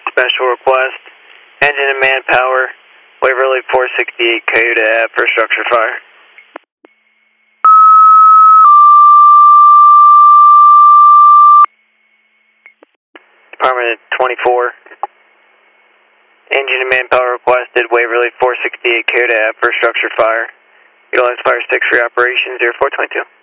Special request. Engine and manpower. Waverly 468 Coyote for structure fire. Department 24. Engine and manpower requested. Waverly 468 Coyote for structure fire. Utilize fire 6 for your operation 0422.